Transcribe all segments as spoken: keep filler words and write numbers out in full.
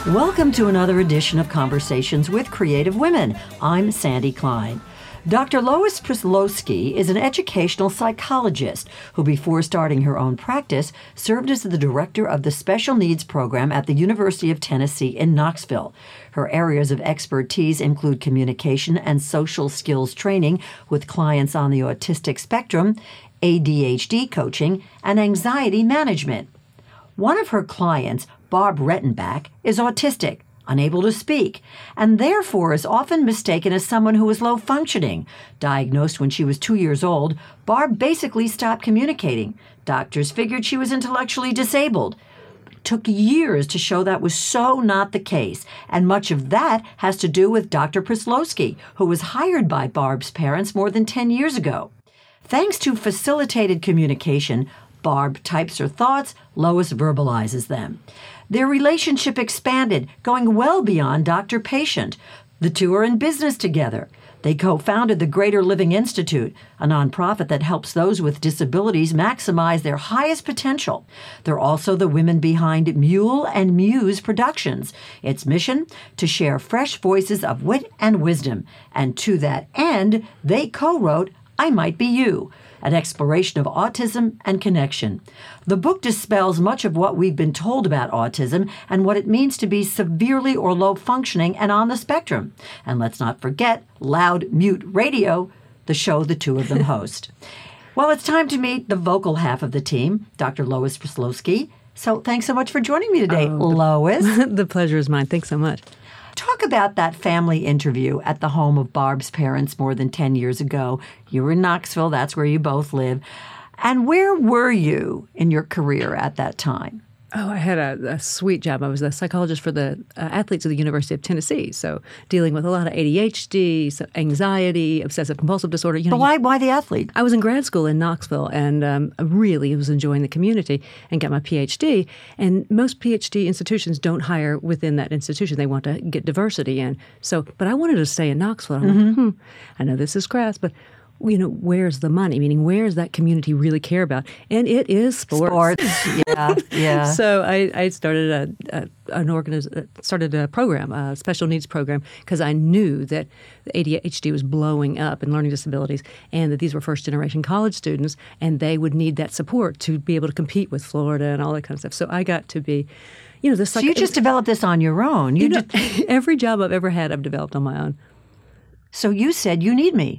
Welcome to another edition of Conversations with Creative Women. I'm Sandy Klein. Doctor Lois Prislowski is an educational psychologist who, before starting her own practice, served as the director of the Special Needs Program at the University of Tennessee in Knoxville. Her areas of expertise include communication and social skills training with clients on the autistic spectrum, A D H D coaching, and anxiety management. One of her clients, Barb Rettenbach, is autistic, unable to speak, and therefore is often mistaken as someone who is low functioning. Diagnosed when she was two years old, Barb basically stopped communicating. Doctors figured she was intellectually disabled. It took years to show that was so not the case, and much of that has to do with Doctor Prislowski, who was hired by Barb's parents more than ten years ago. Thanks to facilitated communication, Barb types her thoughts, Lois verbalizes them. Their relationship expanded, going well beyond doctor-patient. The two are in business together. They co-founded the Greater Living Institute, a nonprofit that helps those with disabilities maximize their highest potential. They're also the women behind Mule and Muse Productions. Its mission? To share fresh voices of wit and wisdom. And to that end, they co-wrote I Might Be You, an exploration of autism and connection. The book dispels much of what we've been told about autism and what it means to be severely or low functioning and on the spectrum. And let's not forget Loud Mute Radio, the show the two of them host. Well, it's time to meet the vocal half of the team, Doctor Lois Prislowski. So thanks so much for joining me today, oh, Lois. The, the pleasure is mine. Thanks so much. Talk about that family interview at the home of Barb's parents more than ten years ago. You were in Knoxville. That's where you both live. And where were you in your career at that time? Oh, I had a, a sweet job. I was a psychologist for the uh, athletes of the University of Tennessee, so dealing with a lot of A D H D, so anxiety, obsessive-compulsive disorder. You know, but why, why the athlete? I was in grad school in Knoxville and um, really was enjoying the community and got my P H D. And most P H D institutions don't hire within that institution. They want to get diversity in. So, but I wanted to stay in Knoxville. I'm mm-hmm. like, hmm, I know this is crass, but you know, where's the money? Meaning, where does that community really care about? And it is sports. Sports, yeah, yeah. So I, I started a, a an organiz- started a program, a special needs program, because I knew that the A D H D was blowing up in learning disabilities, and that these were first generation college students, and they would need that support to be able to compete with Florida and all that kind of stuff. So I got to be, you know, this. So like, you just it, developed this on your own. You, you know, just, every job I've ever had, I've developed on my own. So you said you need me.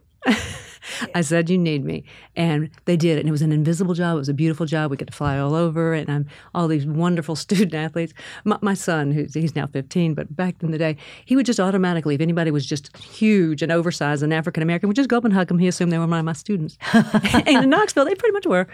I said, you need me. And they did it. And it was an invisible job. It was a beautiful job. We get to fly all over. And I'm all these wonderful student athletes. My, my son, who's he's now fifteen, but back in the day, he would just automatically, if anybody was just huge and oversized and African-American, would just go up and hug them. He assumed they were one of my students. And in Knoxville, they pretty much were.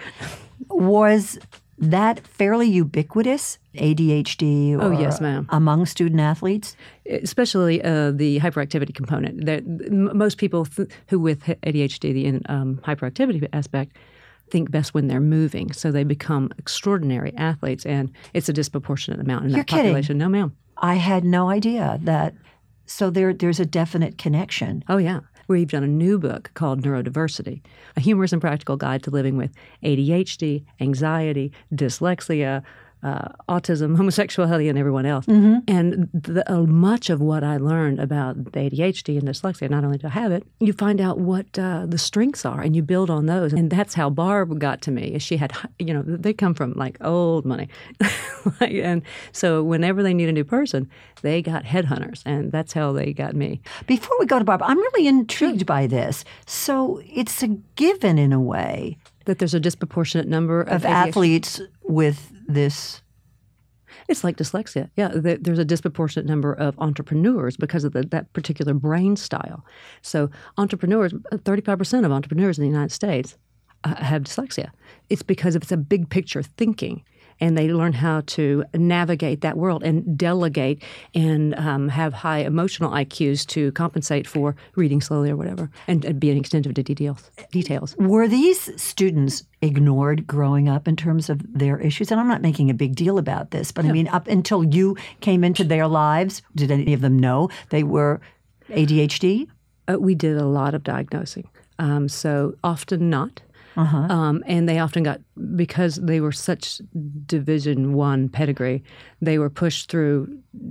Was that fairly ubiquitous, A D H D or oh, yes, ma'am. among student athletes? Especially uh, the hyperactivity component. That m- most people th- who with A D H D, the um, hyperactivity aspect, think best when they're moving. So they become extraordinary athletes, and it's a disproportionate amount in You're that population. Kidding. No, ma'am. I had no idea that. So there, there's a definite connection. Oh, yeah. We've done a new book called Neurodiversity, a humorous and practical guide to living with A D H D, anxiety, dyslexia, uh, autism, homosexuality, and everyone else. Mm-hmm. And the, uh, much of what I learned about the A D H D and dyslexia, not only to have it, you find out what uh, the strengths are, and you build on those. And that's how Barb got to me. She had, you know, they come from like old money. like, and so whenever they need a new person, they got headhunters, and that's how they got me. Before we go to Barb, I'm really intrigued by this. So it's a given in a way that there's a disproportionate number of, of athletes with this. It's like dyslexia. Yeah, there's a disproportionate number of entrepreneurs because of the, that particular brain style. So entrepreneurs, thirty-five percent of entrepreneurs in the United States uh, have dyslexia. It's because it's a big picture thinking. And they learn how to navigate that world and delegate and um, have high emotional I Qs to compensate for reading slowly or whatever and, and being attentive to details. details. Were these students ignored growing up in terms of their issues? And I'm not making a big deal about this, but no. I mean, up until you came into their lives, did any of them know they were A D H D? Uh, we did a lot of diagnosing. Um, so often not. Uh-huh. Um, and they often got, because they were such Division One pedigree, they were pushed through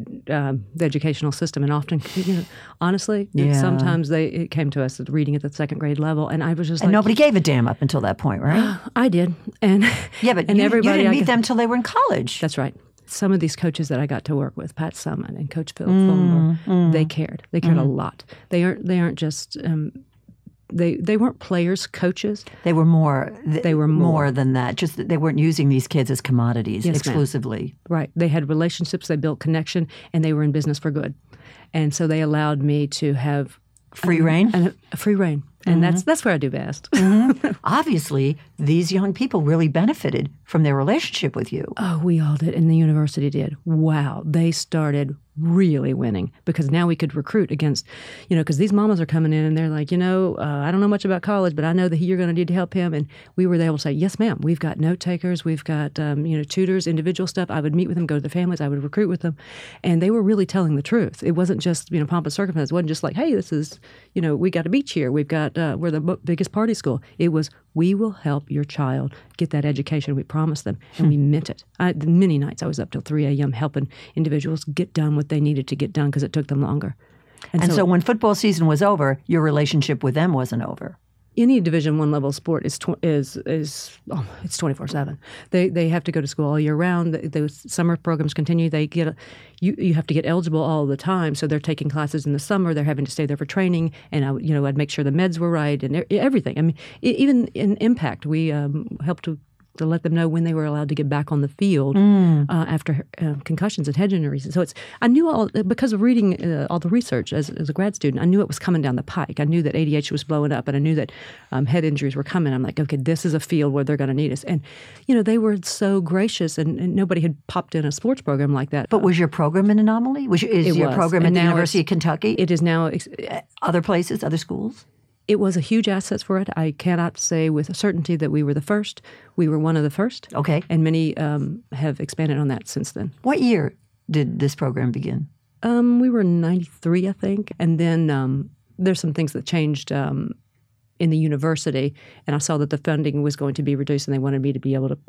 um, the educational system. And often, you know, honestly, Yeah. sometimes they it came to us reading at the second grade level. And I was just And like, nobody gave a damn up until that point, right? I did. And Yeah, but and you, you everybody didn't I meet could- them until they were in college. That's right. Some of these coaches that I got to work with, Pat Summon and Coach Phil Fulmer, mm. they cared. They cared a lot. They aren't. They aren't just. Um, they they weren't players, coaches. They were more. Th- They were more. than that. Just that they weren't using these kids as commodities Yes, ma'am. exclusively. Right. They had relationships. They built connection, and they were in business for good. And so they allowed me to have Free reign. and a free reign, and that's that's where I do best. Obviously, these young people really benefited from their relationship with you. Oh, we all did, and the university did. Wow, they started really winning because now we could recruit against, you know, because these mamas are coming in and they're like, you know, uh, I don't know much about college, but I know that you're going to need to help him. And we were able to say, yes, ma'am, we've got note takers, we've got, um, you know, tutors, individual stuff. I would meet with them, go to their families, I would recruit with them. And they were really telling the truth. It wasn't just, you know, pomp and circumstance. It wasn't just like, hey, this is, you know, we got a beach here. We've got, uh, we're the b- biggest party school. It was, we will help your child get that education we promised them. And we meant it. I, many nights I was up till three a.m. helping individuals get done what they needed to get done because it took them longer. And, so, so when football season was over, your relationship with them wasn't over. Any Division One level sport is tw- is is oh, it's twenty-four seven. They they have to go to school all year round. The, the summer programs continue. They get a, you you have to get eligible all the time. So they're taking classes in the summer. They're having to stay there for training. And I you know I'd make sure the meds were right and everything. I mean e- even in Impact we um, helped to. to let them know when they were allowed to get back on the field mm. uh, after uh, concussions and head injuries. So it's I knew all because of reading uh, all the research as, as a grad student. I knew it was coming down the pike. I knew that A D H was blowing up, and I knew that um, head injuries were coming. I'm like, okay, this is a field where they're going to need us. And you know, they were so gracious, and, and nobody had popped in a sports program like that. But was your program an anomaly? Was your, is it your was. program and at the University of Kentucky? It is now. Other places, other schools? It was a huge asset for it. I cannot say with certainty that we were the first. We were one of the first. Okay. And many um, have expanded on that since then. What year did this program begin? Um, we were in ninety-three, I think. And then um, there's some things that changed um, in the university. And I saw that the funding was going to be reduced, and they wanted me to be able to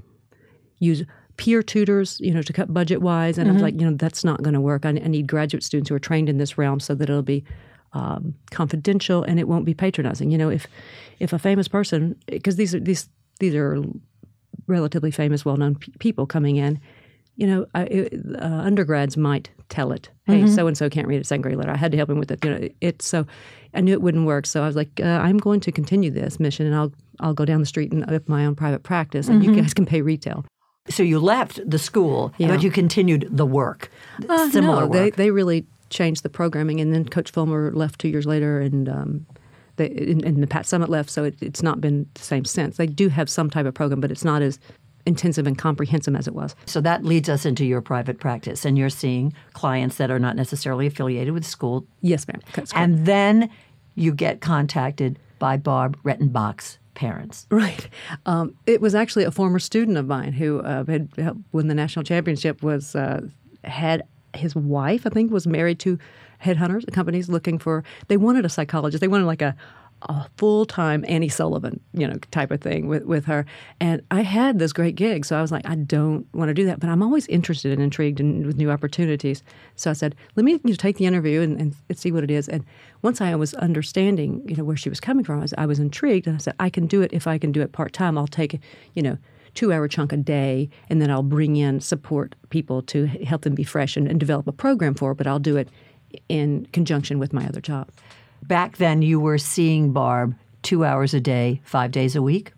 use peer tutors, you know, to cut budget-wise. And mm-hmm. I was like, you know, that's not going to work. I, I need graduate students who are trained in this realm so that it'll be Um, confidential, and it won't be patronizing. You know, if if a famous person, because these are these these are relatively famous, well-known p- people coming in, you know, I, it, uh, undergrads might tell it. Hey, mm-hmm. so and so can't read a second grade letter. I had to help him with it. You know, it so I knew it wouldn't work. So I was like, uh, I'm going to continue this mission, and I'll I'll go down the street and open my own private practice, and mm-hmm. you guys can pay retail. So you left the school, yeah. but you continued the work, uh, similar no, work. They they really. changed the programming, and then Coach Fulmer left two years later, and um, they, and, and the Pat Summit left, so it, it's not been the same since. They do have some type of program, but it's not as intensive and comprehensive as it was. So that leads us into your private practice, and you're seeing clients that are not necessarily affiliated with the school. Yes, ma'am. That's correct. And then you get contacted by Barb Rettenbach's parents. Right. Um, it was actually a former student of mine who uh, had helped win the national championship. Was uh, had his wife, I think, was married to headhunters, companies looking for, they wanted a psychologist. They wanted like a, a full-time Annie Sullivan, you know, type of thing with, with her. And I had this great gig, so I was like, I don't want to do that. But I'm always interested and intrigued in, with new opportunities. So I said, let me you know, take the interview and, and, and see what it is. And once I was understanding, you know, where she was coming from, I was, I was intrigued. And I said, I can do it if I can do it part-time. I'll take, you know, two-hour chunk a day, and then I'll bring in support people to help them be fresh and, and develop a program for it, but I'll do it in conjunction with my other job. Back then, you were seeing Barb two hours a day, five days a week?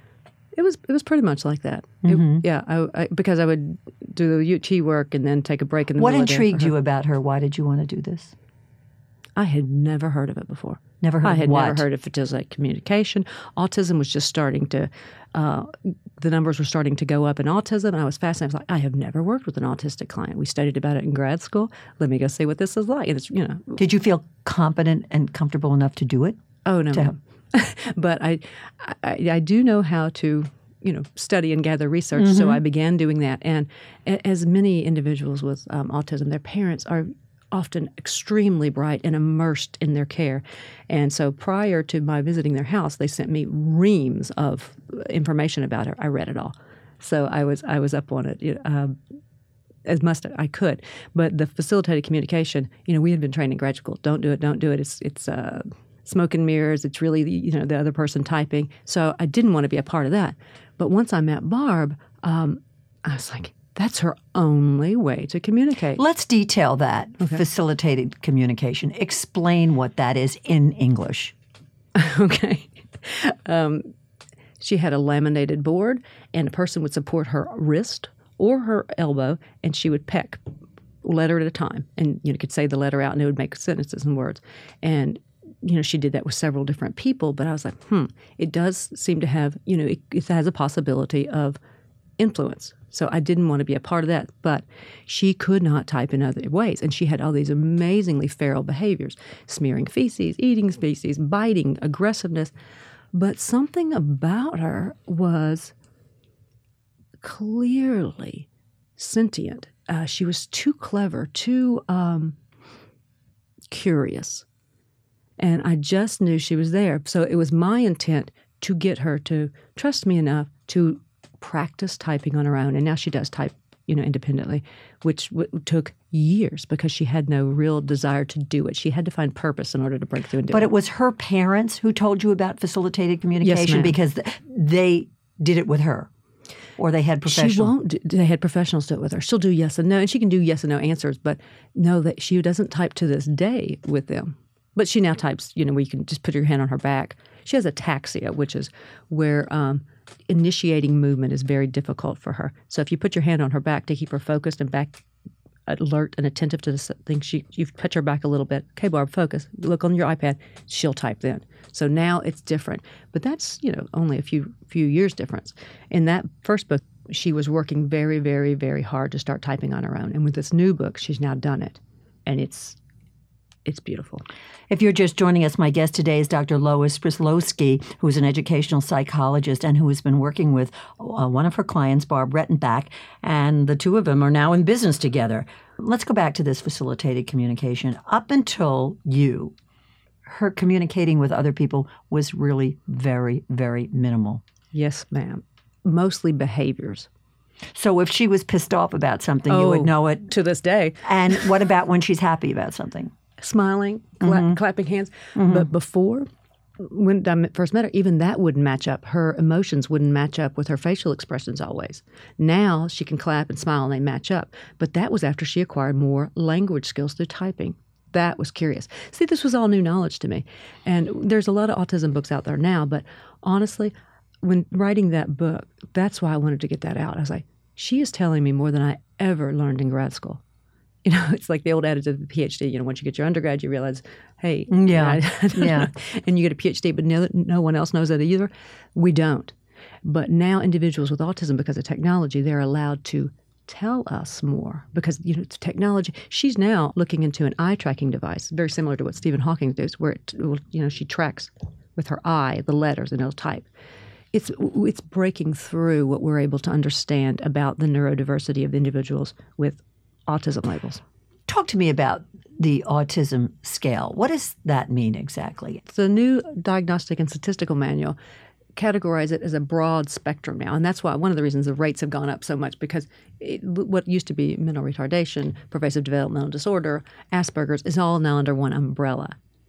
It was it was pretty much like that. Mm-hmm. It, yeah, I, I, because I would do the U T work and then take a break in the what middle of the day. What intrigued you about her? Why did you want to do this? I had never heard of it before. Never heard I of had what? never heard of autistic communication. Autism was just starting to, uh, the numbers were starting to go up in autism, and I was fascinated. I was like, I have never worked with an autistic client. We studied about it in grad school. Let me go see what this is like. And it's, you know. Did you feel competent and comfortable enough to do it? Oh, no. To but I, I, I do know how to, you know, study and gather research, mm-hmm. so I began doing that. And as many individuals with um, autism, their parents are often extremely bright and immersed in their care. And so prior to my visiting their house, they sent me reams of information about her. I read it all. So I was I was up on it uh, as much as I could. But the facilitated communication, you know, we had been trained in graduate school. Don't do it, don't do it. It's it's uh, smoke and mirrors. It's really, you know, the other person typing. So I didn't want to be a part of that. But once I met Barb, um, I was like, that's her only way to communicate. Let's detail that, okay. Facilitated communication. Explain what that is in English. Okay. Um, she had a laminated board, and a person would support her wrist or her elbow, and she would peck letter at a time. And you know, could say the letter out, and it would make sentences and words. And you know, she did that with several different people, but I was like, hmm, it does seem to have, you know, it, it has a possibility of influence. So I didn't want to be a part of that, but she could not type in other ways. And she had all these amazingly feral behaviors, smearing feces, eating feces, biting, aggressiveness. But something about her was clearly sentient. Uh, she was too clever, too um, curious. And I just knew she was there. So it was my intent to get her to trust me enough to practice typing on her own. And now she does type, you know, independently, which w- took years because she had no real desire to do it. She had to find purpose in order to break through and do but it. But it was her parents who told you about facilitated communication yes, ma'am. Because th- they did it with her, or they had professionals. She won't. Do, they had professionals do it with her. She'll do yes and no, and she can do yes and no answers. But no, that she doesn't type to this day with them. But she now types, you know, where you can just put your hand on her back. She has ataxia, which is where um, initiating movement is very difficult for her. So if you put your hand on her back to keep her focused and back alert and attentive to the thing, she, you touch her back a little bit. Okay, Barb, focus. Look on your iPad. She'll type then. So now it's different. But that's, you know, only a few few years difference. In that first book, she was working very, very, very hard to start typing on her own. And with this new book, she's now done it. And it's It's beautiful. If you're just joining us, my guest today is Doctor Lois Pryslowski, who is an educational psychologist and who has been working with uh, one of her clients, Barb Rettenbach, and the two of them are now in business together. Let's go back to this facilitated communication. Up until you, her communicating with other people was really very, very minimal. Yes, ma'am. Mostly behaviors. So if she was pissed off about something, oh, you would know it. To this day. And what about when she's happy about something? Smiling, cla- mm-hmm. clapping hands. Mm-hmm. But before, when I first met her, even that wouldn't match up. Her emotions wouldn't match up with her facial expressions always. Now she can clap and smile and they match up. But that was after she acquired more language skills through typing. That was curious. See, this was all new knowledge to me. And there's a lot of autism books out there now. But honestly, when writing that book, that's why I wanted to get that out. I was like, she is telling me more than I ever learned in grad school. You know, it's like the old adage of the PhD. You know, once you get your undergrad, you realize, hey, yeah, yeah, and you get a PhD, but no, no one else knows that either. We don't. But now individuals with autism, because of technology, they're allowed to tell us more because, you know, technology. She's now looking into an eye tracking device, very similar to what Stephen Hawking does, where it, you know, she tracks with her eye the letters and it'll type. It's it's breaking through what we're able to understand about the neurodiversity of individuals with autism labels. Talk to me about the autism scale. What does that mean exactly? The new Diagnostic and Statistical Manual categorize it as a broad spectrum now, and that's why one of the reasons the rates have gone up so much, because it, what used to be mental retardation, pervasive developmental disorder, Asperger's is all now under one umbrella,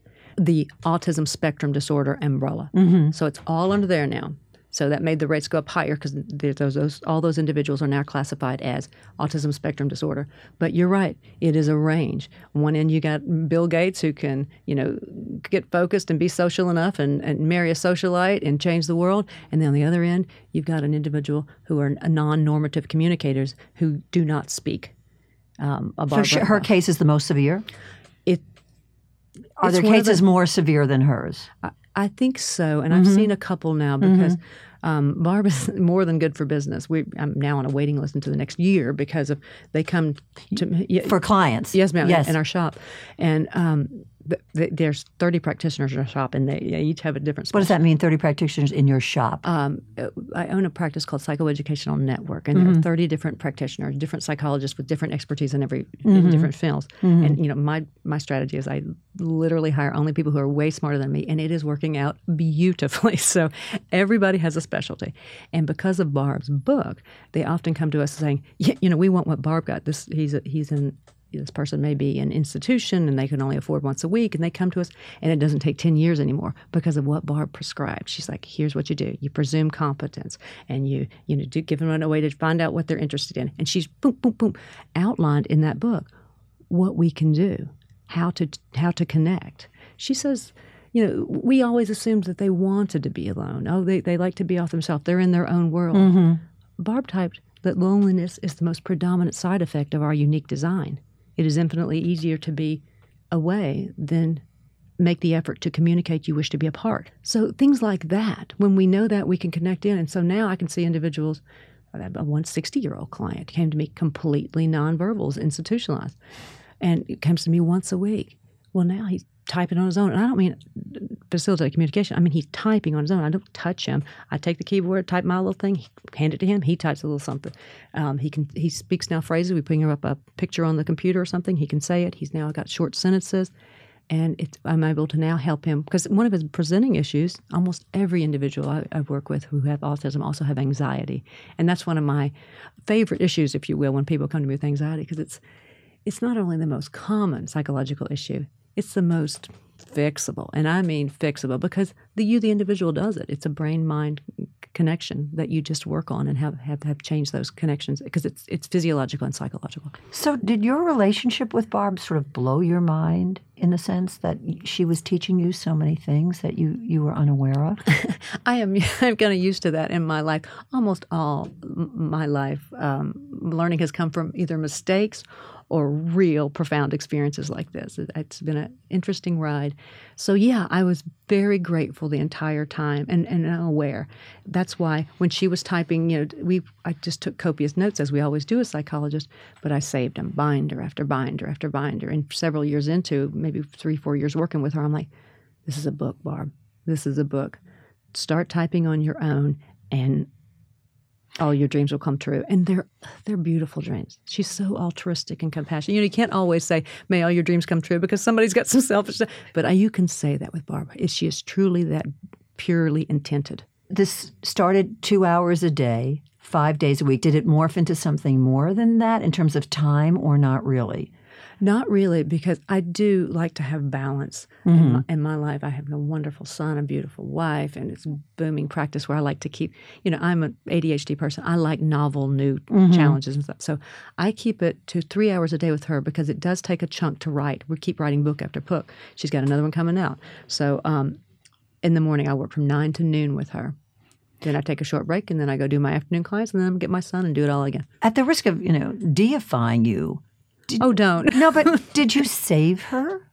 the autism spectrum disorder umbrella. Mm-hmm. So it's all under there now. So that made the rates go up higher because those, those, all those individuals are now classified as autism spectrum disorder. But you're right, it is a range. One end you got Bill Gates who can, you know, get focused and be social enough and, and marry a socialite and change the world. And then on the other end, you've got an individual who are non-normative communicators who do not speak. Um, a so she, her case is the most severe? It. Are there cases the, more severe than hers? I, I think so, and mm-hmm. I've seen a couple now because mm-hmm. um, Barb is more than good for business. We, I'm now on a waiting list into the next year because of they come to for clients. Yes, ma'am. Yes. In our shop, and um, th- th- there's thirty practitioners in our shop, and they, they each have a different What does that mean, thirty practitioners in your shop? Um, I own a practice called Psychoeducational Network, and mm-hmm. there are thirty different practitioners, different psychologists with different expertise in every mm-hmm. in different fields. Mm-hmm. And you know, my my strategy is I literally hire only people who are way smarter than me, and it is working out beautifully. So everybody has a specialty, and because of Barb's book, they often come to us saying, yeah, you know, we want what Barb got. This he's a, he's in. This person may be an institution and they can only afford once a week, and they come to us, and it doesn't take ten years anymore because of what Barb prescribed. She's like, here's what you do. You presume competence, and you you know do give them a way to find out what they're interested in. And she's boom, boom, boom, outlined in that book what we can do, how to how to connect. She says, you know, we always assumed that they wanted to be alone. Oh, they, they like to be off themselves. They're in their own world. Mm-hmm. Barb typed that loneliness is the most predominant side effect of our unique design. It is infinitely easier to be away than make the effort to communicate you wish to be apart. So things like that, when we know that, we can connect in. And so now I can see individuals, a one sixty-year-old client came to me completely nonverbal, institutionalized, and it comes to me once a week. Well, now he's typing on his own. And I don't mean facilitate communication. I mean, he's typing on his own. I don't touch him. I take the keyboard, type my little thing, hand it to him. He types a little something. Um, he can. He speaks now phrases. We bring up a picture on the computer or something. He can say it. He's now got short sentences. And it's, I'm able to now help him. Because one of his presenting issues, almost every individual I, I work with who have autism also have anxiety. And that's one of my favorite issues, if you will, when people come to me with anxiety, because it's, it's not only the most common psychological issue, it's the most fixable. And I mean fixable because the you, the individual, does it. It's a brain-mind connection that you just work on and have, have, have changed those connections because it's it's physiological and psychological. So did your relationship with Barb sort of blow your mind in the sense that she was teaching you so many things that you, you were unaware of? I am I'm kind of used to that in my life. Almost all my life, um, learning has come from either mistakes or real profound experiences like this. It's been an interesting ride. So yeah, I was very grateful the entire time and, and aware. That's why when she was typing, you know, we I just took copious notes as we always do as psychologists, but I saved them binder after binder after binder. And several years into, maybe three, four years working with her, I'm like, this is a book, Barb. This is a book. Start typing on your own and all your dreams will come true. And they're they're beautiful dreams. She's so altruistic and compassionate. You know, you can't always say, may all your dreams come true, because somebody's got some selfishness. But uh, you can say that with Barbara. She is truly that purely intended. This started two hours a day, five days a week. Did it morph into something more than that in terms of time or not really? Not really, because I do like to have balance mm-hmm. in, my, in my life. I have a wonderful son, a beautiful wife, and it's a booming practice where I like to keep, you know, I'm an A D H D person. I like novel, new mm-hmm. challenges and stuff. So I keep it to three hours a day with her because it does take a chunk to write. We keep writing book after book. She's got another one coming out. So um, in the morning, I work from nine to noon with her. Then I take a short break, and then I go do my afternoon clients, and then I get my son and do it all again. At the risk of, you know, deifying you, Did, oh, don't. No, but did you save her?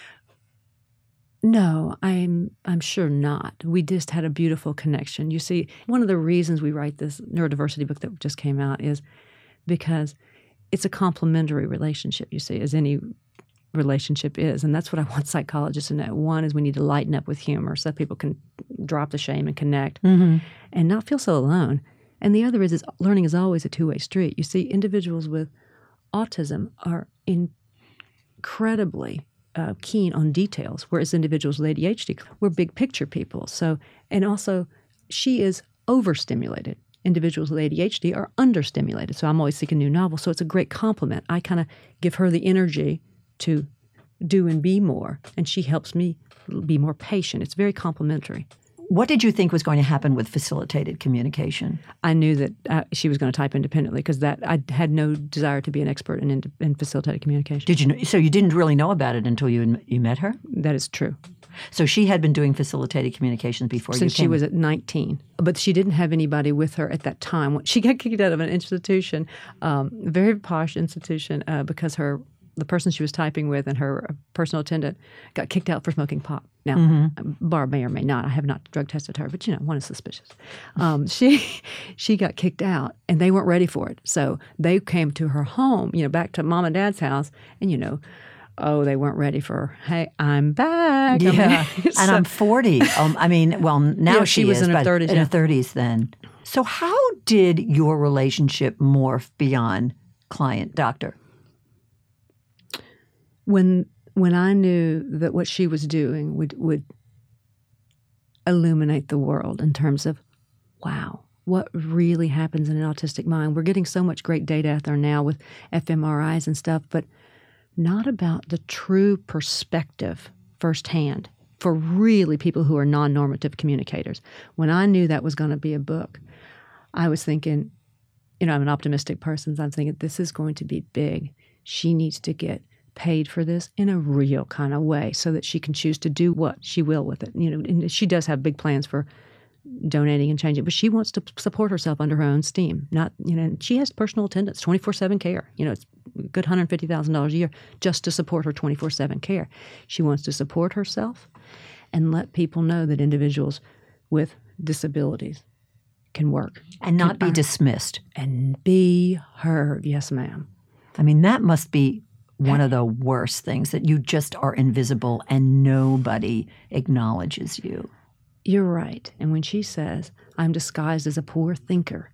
No, I'm I'm sure not. We just had a beautiful connection. You see, one of the reasons we write this neurodiversity book that just came out is because it's a complementary relationship, you see, as any relationship is. And that's what I want psychologists to know. One is we need to lighten up with humor so that people can drop the shame and connect mm-hmm. and not feel so alone. And the other is, is learning is always a two-way street. You see, individuals with autism are incredibly uh, keen on details, whereas individuals with A D H D, we're big picture people. So, and also, she is overstimulated. Individuals with A D H D are understimulated. So I'm always seeking new novels. So it's a great compliment. I kind of give her the energy to do and be more, and she helps me be more patient. It's very complementary. What did you think was going to happen with facilitated communication? I knew that uh, she was going to type independently because that I had no desire to be an expert in, in, in facilitated communication. Did you know, so you didn't really know about it until you you met her? That is true. So she had been doing facilitated communications before Since you came? she was at nineteen. But she didn't have anybody with her at that time. She got kicked out of an institution, um, a very posh institution, uh, because her the person she was typing with and her personal attendant got kicked out for smoking pot. Now, mm-hmm. Barb may or may not. I have not drug tested her, but, you know, one is suspicious. Um, she she got kicked out, and they weren't ready for it. So they came to her home, you know, back to mom and dad's house, and, you know, oh, they weren't ready for, hey, I'm back. Yeah, I mean, so, and I'm forty. Um, I mean, well, now yeah, she, she was is, in her but thirties. In Yeah. her thirties then. So how did your relationship morph beyond client-doctor? When when I knew that what she was doing would would illuminate the world in terms of, wow, what really happens in an autistic mind. We're getting so much great data out there now with fMRIs and stuff, but not about the true perspective firsthand for really people who are non-normative communicators. When I knew that was going to be a book, I was thinking, you know, I'm an optimistic person, so I'm thinking this is going to be big. She needs to get paid for this in a real kind of way so that she can choose to do what she will with it. You know, and she does have big plans for donating and changing, but she wants to support herself under her own steam. Not, you know, she has personal attendants, twenty-four seven care. You know, it's a good one hundred fifty thousand dollars a year just to support her twenty-four seven care. She wants to support herself and let people know that individuals with disabilities can work. And not can be earn, dismissed. And be heard. Yes, ma'am. I mean, that must be one of the worst things, that you just are invisible and nobody acknowledges you. You're right. And when she says, I'm disguised as a poor thinker,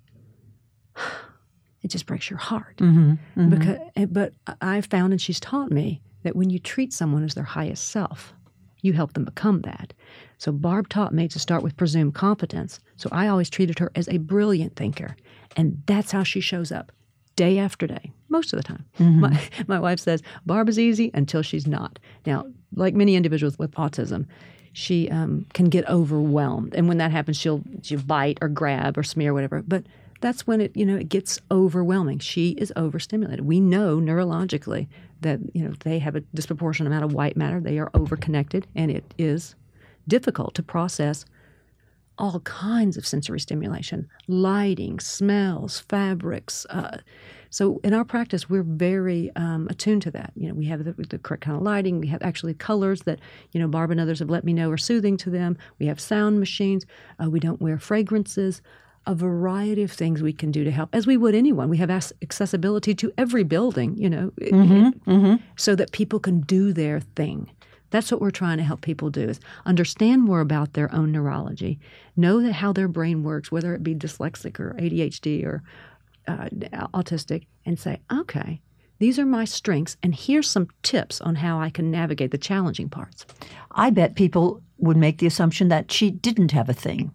it just breaks your heart. Mm-hmm, mm-hmm. Because, but I've found, and she's taught me, that when you treat someone as their highest self, you help them become that. So Barb taught me to start with presumed competence. So I always treated her as a brilliant thinker. And that's how she shows up day after day, most of the time. Mm-hmm. My, my wife says, Barb is easy until she's not. Now, like many individuals with autism, she um, can get overwhelmed. And when that happens, she'll, she'll bite or grab or smear or whatever. But that's when it, you know, it gets overwhelming. She is overstimulated. We know neurologically that, you know, they have a disproportionate amount of white matter. They are overconnected, and it is difficult to process all kinds of sensory stimulation, lighting, smells, fabrics. Uh, so in our practice, we're very um, attuned to that. You know, we have the, the correct kind of lighting. We have actually colors that, you know, Barb and others have let me know are soothing to them. We have sound machines. Uh, we don't wear fragrances. A variety of things we can do to help, as we would anyone. We have accessibility to every building, you know, mm-hmm, it, mm-hmm. so that people can do their thing. That's what we're trying to help people do, is understand more about their own neurology, know that how their brain works, whether it be dyslexic or A D H D or uh, autistic, and say, okay, these are my strengths, and here's some tips on how I can navigate the challenging parts. I bet people would make the assumption that she didn't have a thing.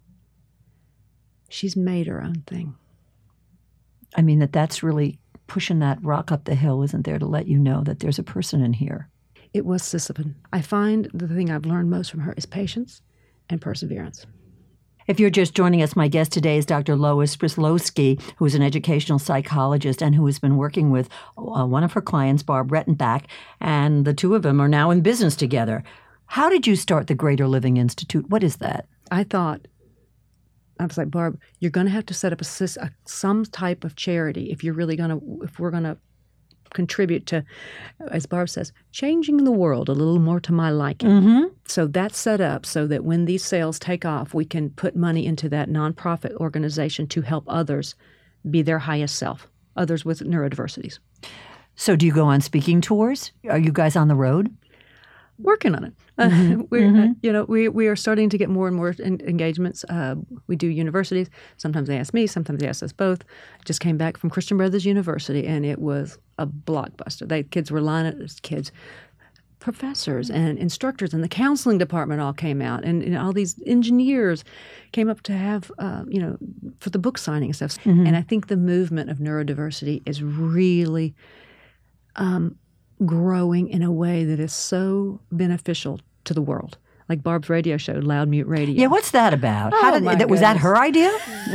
She's made her own thing. I mean, that that's really pushing that rock up the hill, isn't there, to let you know that there's a person in here. It was Sisyphus. I find the thing I've learned most from her is patience and perseverance. If you're just joining us, my guest today is Doctor Lois Pryslowski, who is an educational psychologist and who has been working with uh, one of her clients, Barb Rettenbach, and the two of them are now in business together. How did you start the Greater Living Institute? What is that? I thought, I was like, Barb, you're going to have to set up a, a some type of charity if you're really going to, if we're going to contribute to, as Barb says, changing the world a little more to my liking. Mm-hmm. So that's set up so that when these sales take off, we can put money into that nonprofit organization to help others be their highest self, others with neurodiversities. So do you go on speaking tours? Are you guys on the road? Working on it. Mm-hmm. Uh, we're, mm-hmm. uh, you know, we we are starting to get more and more in, engagements. Uh, we do universities. Sometimes they ask me. Sometimes they ask us both. I just came back from Christian Brothers University, and it was a blockbuster. They kids were lining kids, professors and instructors, and the counseling department all came out, and, and all these engineers came up to have, uh, you know, for the book signing and stuff. Mm-hmm. And I think the movement of neurodiversity is really Um, growing in a way that is so beneficial to the world. Like Barb's radio show, Loud Mute Radio. Yeah, what's that about? Oh, How did my that, was that goodness. her idea?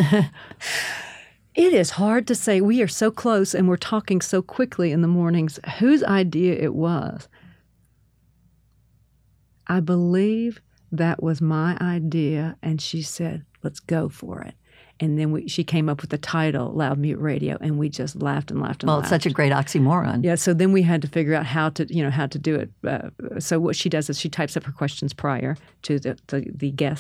It is hard to say. We are so close and we're talking so quickly in the mornings. Whose idea it was? I believe that was my idea, and she said, let's go for it. And then we, she came up with the title, Loud Mute Radio, and we just laughed and laughed and well, laughed. it's such a great oxymoron. Yeah, so then we had to figure out how to, you know, how to do it. Uh, so what she does is she types up her questions prior to the, the, the guest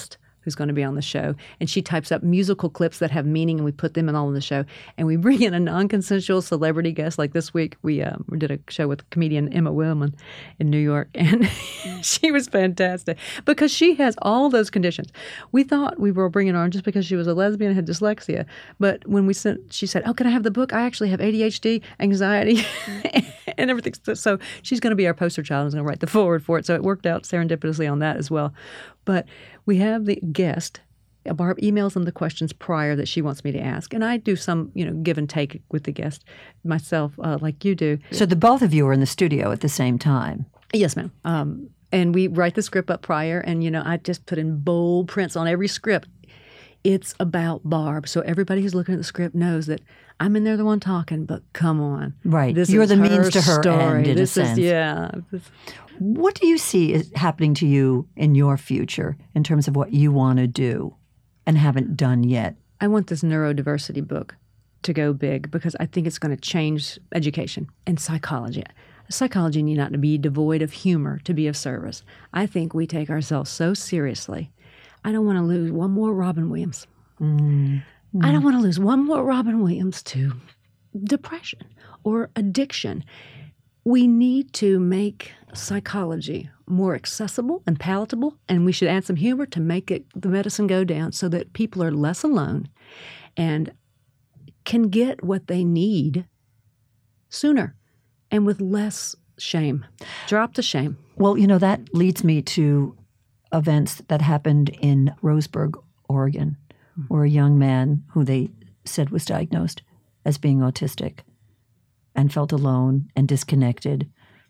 who's going to be on the show. And she types up musical clips that have meaning, and we put them in all in the show. And we bring in a non-consensual celebrity guest. Like this week, we, uh, we did a show with comedian Emma Willman in New York. And she was fantastic because she has all those conditions. We thought we were bringing her on just because she was a lesbian and had dyslexia. But when we sent, she said, oh, can I have the book? I actually have A D H D, anxiety, and everything. So she's going to be our poster child and is going to write the forward for it. So it worked out serendipitously on that as well. But we have the guest. Barb emails them the questions prior that she wants me to ask. And I do some, you know, give and take with the guest myself, uh, like you do. So the both of you are in the studio at the same time? Yes, ma'am. Um, and we write the script up prior. And, you know, I just put in bold prints on every script. It's about Barb. So everybody who's looking at the script knows that I'm in there the one talking, but come on. Right. This You're is the her means to her story. end, in this a is, sense. Yeah. What do you see is happening to you in your future in terms of what you want to do and haven't done yet? I want this neurodiversity book to go big because I think it's going to change education and psychology. Psychology need not to be devoid of humor to be of service. I think we take ourselves so seriously. I don't want to lose one more Robin Williams. Mm. I don't want to lose one more Robin Williams to depression or addiction. We need to make psychology more accessible and palatable, and we should add some humor to make it the medicine go down so that people are less alone and can get what they need sooner and with less shame. Drop the shame. Well, you know, that leads me to events that happened in Roseburg, Oregon, where a young man who they said was diagnosed as being autistic and felt alone and disconnected,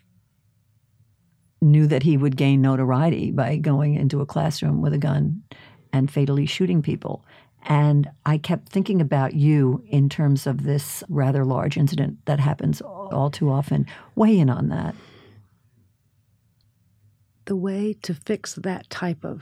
knew that he would gain notoriety by going into a classroom with a gun and fatally shooting people. And I kept thinking about you in terms of this rather large incident that happens all too often. Weigh in on that. The way to fix that type of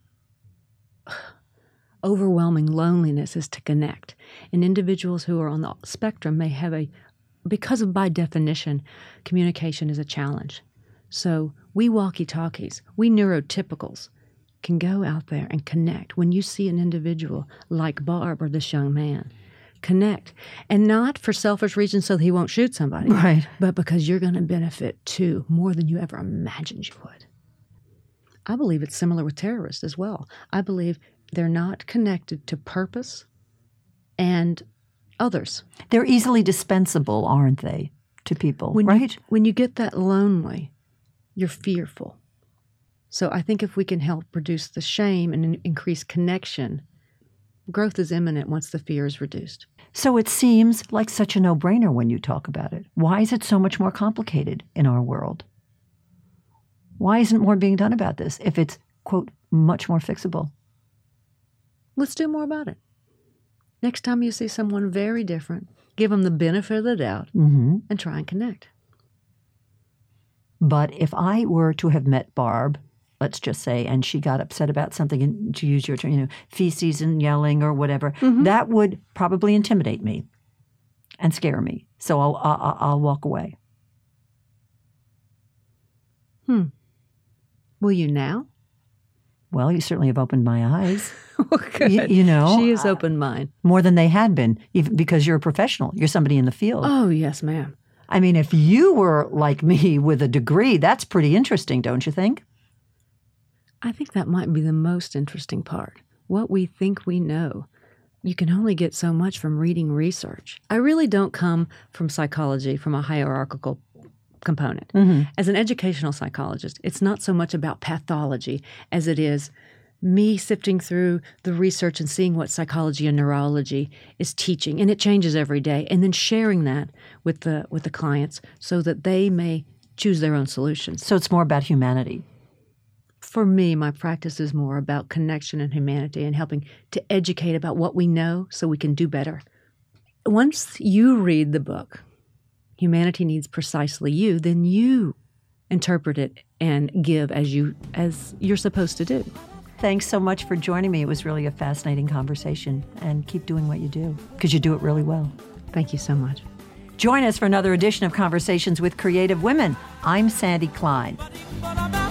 overwhelming loneliness is to connect. And individuals who are on the spectrum may have a, because of by definition, communication is a challenge. So we walkie-talkies, we neurotypicals can go out there and connect. When you see an individual like Barb or this young man, connect. And not for selfish reasons so that he won't shoot somebody, right, but because you're going to benefit too more than you ever imagined you would. I believe it's similar with terrorists as well. I believe they're not connected to purpose and others. They're easily dispensable, aren't they, to people, when right? You, when you get that lonely, you're fearful. So I think if we can help reduce the shame and increase connection, growth is imminent once the fear is reduced. So it seems like such a no-brainer when you talk about it. Why is it so much more complicated in our world? Why isn't more being done about this if it's, quote, much more fixable? Let's do more about it. Next time you see someone very different, give them the benefit of the doubt mm-hmm. and try and connect. But if I were to have met Barb, let's just say, and she got upset about something, and to use your term, you know, feces and yelling or whatever, mm-hmm. that would probably intimidate me and scare me. So I'll, I'll, I'll walk away. Hmm. Will you now? Well, you certainly have opened my eyes. Well, good. You, you know. She has opened mine. More than they had been, even because you're a professional. You're somebody in the field. Oh, yes, ma'am. I mean, if you were like me with a degree, that's pretty interesting, don't you think? I think that might be the most interesting part. What we think we know. You can only get so much from reading research. I really don't come from psychology, from a hierarchical component. Mm-hmm. As an educational psychologist, it's not so much about pathology as it is me sifting through the research and seeing what psychology and neurology is teaching, and it changes every day, and then sharing that with the with the clients so that they may choose their own solutions. So it's more about humanity. For me, my practice is more about connection and humanity and helping to educate about what we know so we can do better. Once you read the book, Humanity Needs Precisely You, then you interpret it and give as you as you're supposed to do. Thanks so much for joining me. It was really a fascinating conversation, and keep doing what you do because you do it really well. Thank you so much. Join us for another edition of Conversations with Creative Women. I'm Sandy Klein.